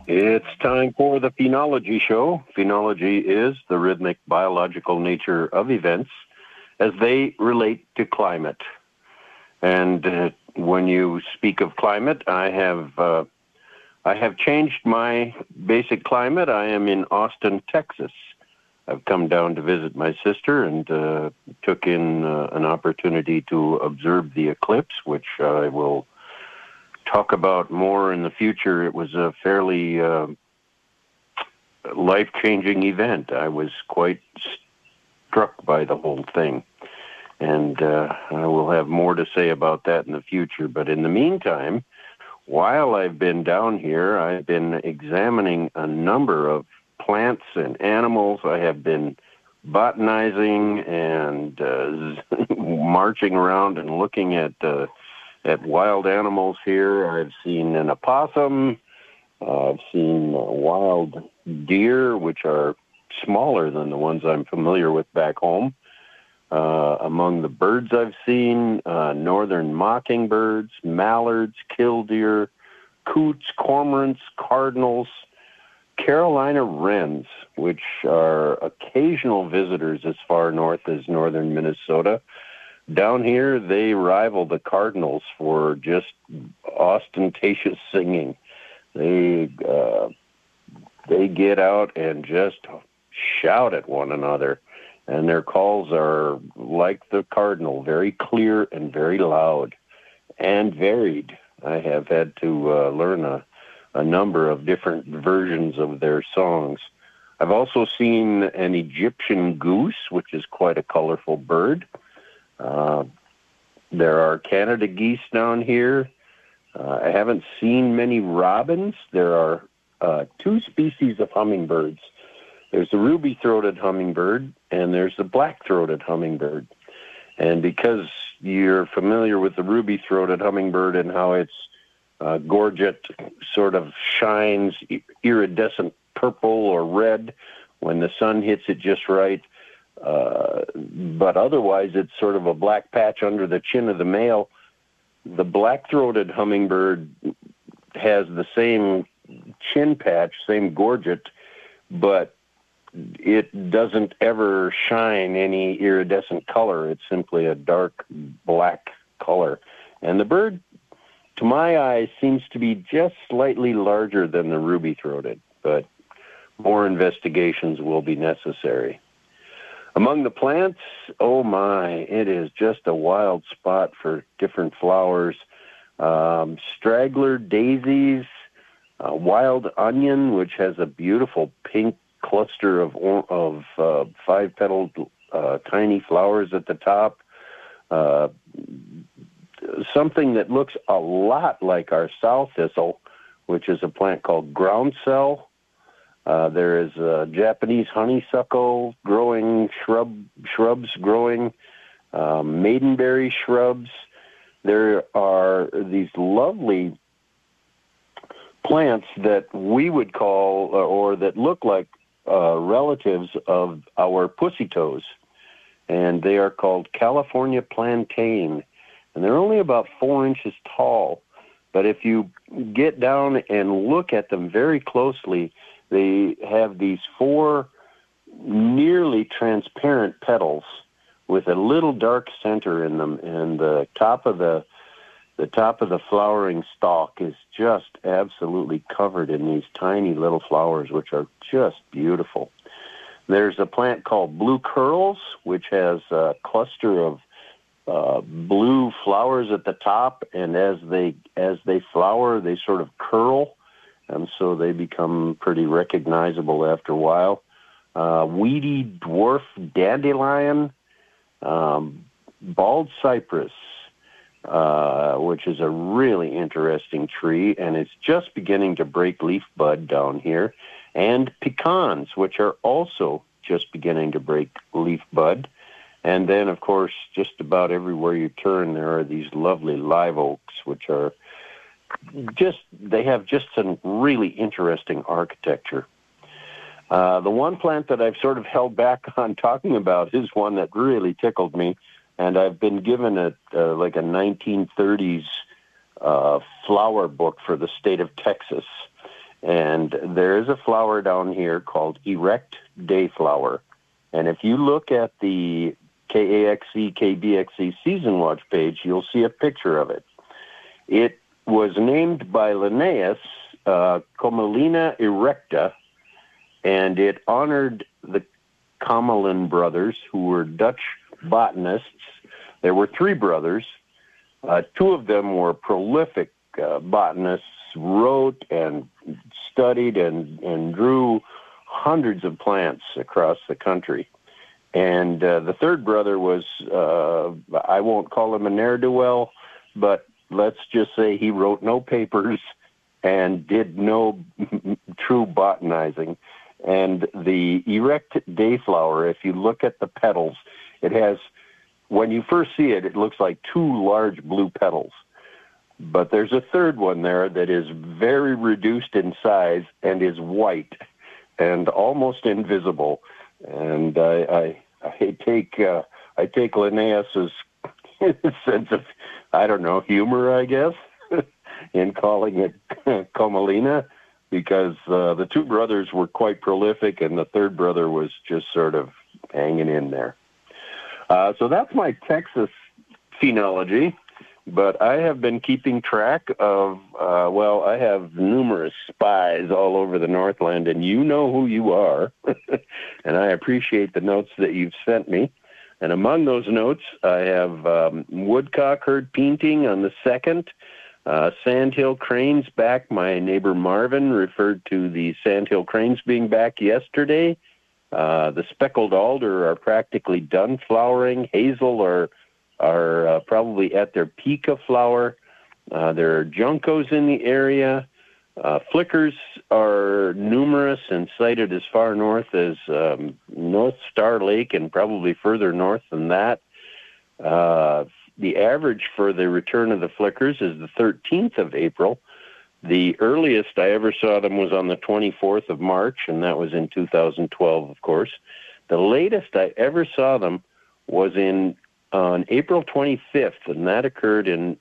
It's time for the Phenology Show. Phenology is the rhythmic biological nature of events as they relate to climate. And when you speak of climate, I have changed my basic climate. I am in Austin, Texas. I've come down to visit my sister and took in an opportunity to observe the eclipse, which I will talk about more in the future. It was a fairly life-changing event. I was quite struck by the whole thing. And I will have more to say about that in the future. But in the meantime, while I've been down here, I've been examining a number of plants and animals. I have been botanizing and marching around and looking at wild animals here. I've seen an opossum. I've seen wild deer, which are smaller than the ones I'm familiar with back home. Among the birds I've seen, northern mockingbirds, mallards, killdeer, coots, cormorants, cardinals, Carolina wrens, which are occasional visitors as far north as northern Minnesota. Down here, they rival the cardinals for just ostentatious singing. They get out and just shout at one another, and their calls are like the cardinal, very clear and very loud and varied. I have had to learn a number of different versions of their songs. I've also seen an Egyptian goose, which is quite a colorful bird. There are Canada geese down here. I haven't seen many robins. There are two species of hummingbirds. There's the ruby-throated hummingbird, and there's the black-throated hummingbird. And because you're familiar with the ruby-throated hummingbird and how its gorget sort of shines iridescent purple or red when the sun hits it just right, but otherwise it's sort of a black patch under the chin of the male. The black-throated hummingbird has the same chin patch, same gorget, but it doesn't ever shine any iridescent color. It's simply a dark black color. And the bird, to my eye, seems to be just slightly larger than the ruby-throated, but more investigations will be necessary. Among the plants, oh my, it is just a wild spot for different flowers. Straggler daisies, wild onion, which has a beautiful pink cluster of five-petaled tiny flowers at the top. Something that looks a lot like our sow thistle, which is a plant called groundsel. There is Japanese honeysuckle growing, shrubs growing, maidenberry shrubs. There are these lovely plants that we would call, or that look like relatives of our pussy toes, and they are called California plantain. And they're only about 4 inches tall, but if you get down and look at them very closely, they have these 4 nearly transparent petals with a little dark center in them, and the top of the flowering stalk is just absolutely covered in these tiny little flowers, which are just beautiful. There's a plant called blue curls, which has a cluster of blue flowers at the top, and as they flower, they sort of curl, and so they become pretty recognizable after a while. Weedy dwarf dandelion, bald cypress, which is a really interesting tree, and it's just beginning to break leaf bud down here, and pecans, which are also just beginning to break leaf bud. And then, of course, just about everywhere you turn, there are these lovely live oaks, which are they have just some really interesting architecture. The one plant that I've sort of held back on talking about is one that really tickled me, and I've been given it like a 1930s flower book for the state of Texas. And there is a flower down here called erect dayflower. And if you look at the KAXE, KBXE Season Watch page, you'll see a picture of it. It was named by Linnaeus Commelina erecta, and it honored the Commelin brothers, who were Dutch botanists. There were three brothers. Two of them were prolific botanists, wrote and studied and drew hundreds of plants across the country. And the third brother was, I won't call him a ne'er-do-well, but let's just say he wrote no papers and did no true botanizing. And the erect dayflower, if you look at the petals, it has, when you first see it, it looks like two large blue petals. But there's a third one there that is very reduced in size and is white and almost invisible. And I take Linnaeus's sense of, I don't know, humor, I guess, in calling it Commelina, because the two brothers were quite prolific and the third brother was just sort of hanging in there. So that's my Texas phenology. But I have been keeping track of, I have numerous spies all over the Northland, and you know who you are. And I appreciate the notes that you've sent me. And among those notes, I have woodcock heard painting on the 2nd. Sandhill cranes back. My neighbor Marvin referred to the Sandhill cranes being back yesterday. The speckled alder are practically done flowering. Hazel are probably at their peak of flower. There are juncos in the area. Flickers are numerous and sighted as far north as North Star Lake and probably further north than that. The average for the return of the flickers is the 13th of April. The earliest I ever saw them was on the 24th of March, and that was in 2012, of course. The latest I ever saw them was on April 25th, and that occurred in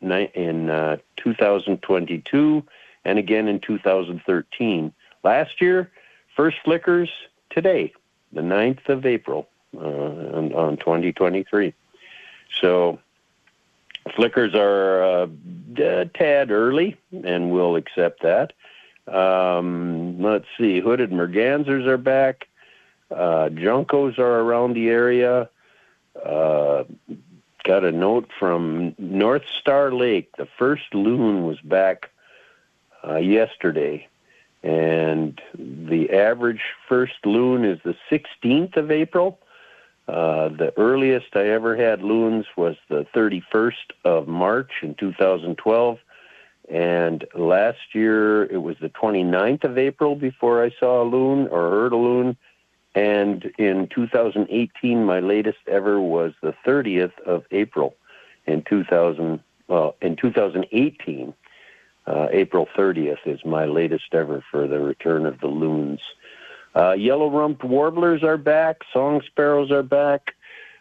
2022 and again in 2013. Last year, first flickers today, the 9th of April on 2023. So flickers are a tad early, and we'll accept that. Let's see, hooded mergansers are back. Juncos are around the area. Got a note from North Star Lake. The first loon was back yesterday, and the average first loon is the 16th of April. The earliest I ever had loons was the 31st of March in 2012, and last year it was the 29th of April before I saw a loon or heard a loon. And in 2018, my latest ever was the 30th of April. In 2018, April 30th is my latest ever for the return of the loons. Yellow-rumped warblers are back. Song sparrows are back.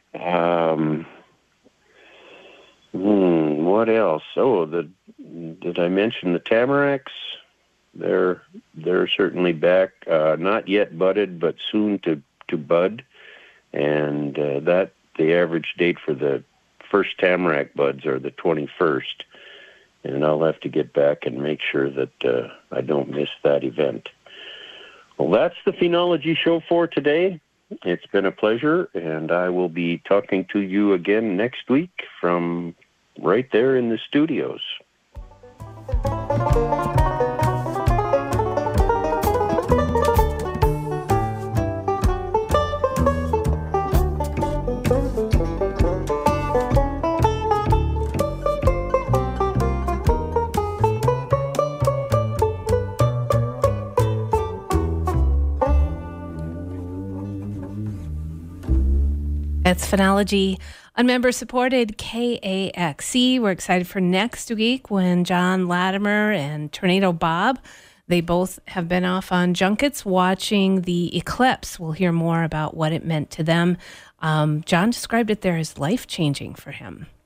What else? Oh, did I mention the tamaracks? They're certainly back. Not yet budded, but soon to bud. And that the average date for the first tamarack buds are the 21st. And I'll have to get back and make sure that I don't miss that event. Well, that's the Phenology Show for today. It's been a pleasure, and I will be talking to you again next week from right there in the studios. It's Phenology on member-supported KAXE. We're excited for next week when John Latimer and Tornado Bob, they both have been off on junkets watching the eclipse. We'll hear more about what it meant to them. John described it there as life-changing for him.